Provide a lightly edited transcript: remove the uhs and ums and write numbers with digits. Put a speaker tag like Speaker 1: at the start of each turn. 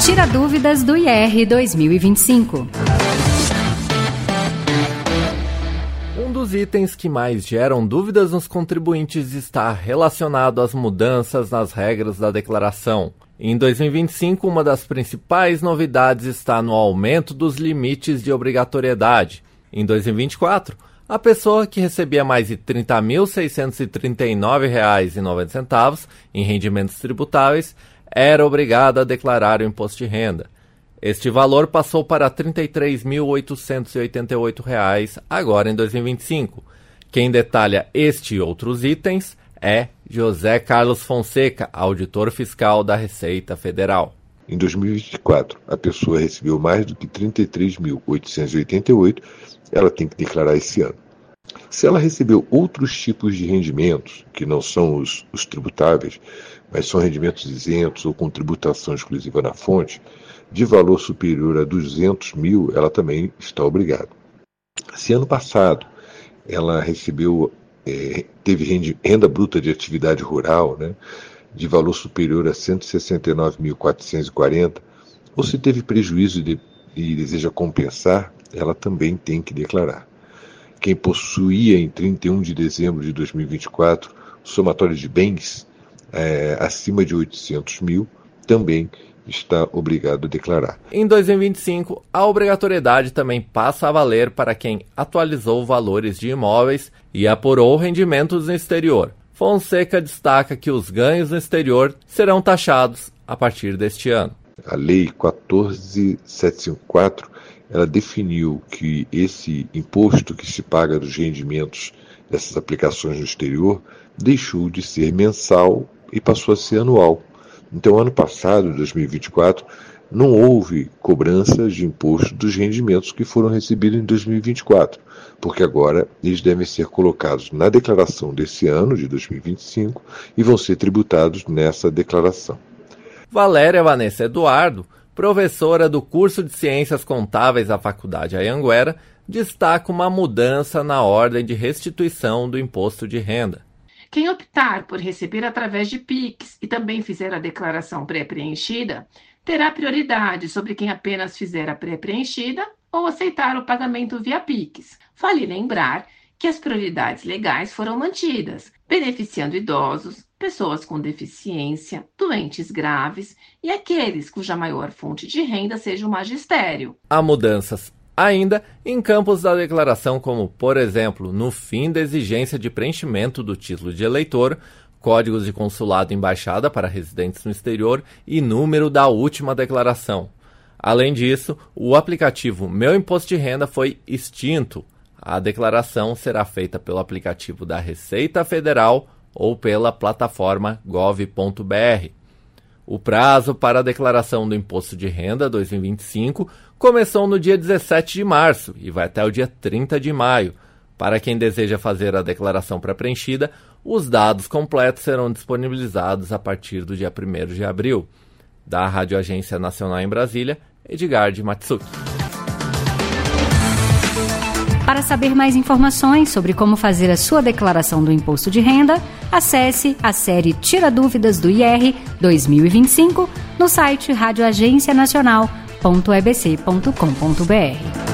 Speaker 1: Tira dúvidas do IR 2025.
Speaker 2: Um dos itens que mais geram dúvidas nos contribuintes está relacionado às mudanças nas regras da declaração. Em 2025, uma das principais novidades está no aumento dos limites de obrigatoriedade. Em 2024, a pessoa que recebia mais de R$ 30.639,90 em rendimentos tributáveis era obrigada a declarar o imposto de renda. Este valor passou para R$ 33.888 agora em 2025. Quem detalha este e outros itens é José Carlos Fonseca, auditor fiscal da Receita Federal.
Speaker 3: Em 2024, a pessoa recebeu mais do que R$ 33.888, ela tem que declarar esse ano. Se ela recebeu outros tipos de rendimentos, que não são os tributáveis, mas são rendimentos isentos ou com tributação exclusiva na fonte, de valor superior a R$ 200 mil, ela também está obrigada. Se ano passado ela recebeu, teve renda bruta de atividade rural, de valor superior a R$ 169.440, ou se teve prejuízo e deseja compensar, ela também tem que declarar. Quem possuía em 31 de dezembro de 2024 somatório de bens acima de 800 mil, também está obrigado a declarar.
Speaker 2: Em 2025, a obrigatoriedade também passa a valer para quem atualizou valores de imóveis e apurou rendimentos no exterior. Fonseca destaca que os ganhos no exterior serão taxados a partir deste ano.
Speaker 3: A Lei 14.754, ela definiu que esse imposto que se paga dos rendimentos dessas aplicações no exterior deixou de ser mensal e passou a ser anual. Então, ano passado, 2024, não houve cobrança de imposto dos rendimentos que foram recebidos em 2024, porque agora eles devem ser colocados na declaração desse ano, de 2025, e vão ser tributados nessa declaração.
Speaker 2: Valéria Vanessa Eduardo, professora do curso de Ciências Contábeis da Faculdade Anhanguera, destaca uma mudança na ordem de restituição do imposto de renda.
Speaker 4: Quem optar por receber através de PIX e também fizer a declaração pré-preenchida, terá prioridade sobre quem apenas fizer a pré-preenchida ou aceitar o pagamento via PIX. Vale lembrar que as prioridades legais foram mantidas, beneficiando idosos, pessoas com deficiência, doentes graves e aqueles cuja maior fonte de renda seja o magistério.
Speaker 2: Há mudanças ainda em campos da declaração, como, por exemplo, no fim da exigência de preenchimento do título de eleitor, códigos de consulado e embaixada para residentes no exterior e número da última declaração. Além disso, o aplicativo Meu Imposto de Renda foi extinto. A declaração será feita pelo aplicativo da Receita Federal ou pela plataforma gov.br. O prazo para a declaração do Imposto de Renda 2025 começou no dia 17 de março e vai até o dia 30 de maio. Para quem deseja fazer a declaração pré-preenchida, os dados completos serão disponibilizados a partir do dia 1º de abril. Da Rádio Agência Nacional em Brasília, Edgar de Matsuki.
Speaker 1: Para saber mais informações sobre como fazer a sua declaração do imposto de renda, acesse a série Tira Dúvidas do IR 2025 no site radioagencianacional.ebc.com.br.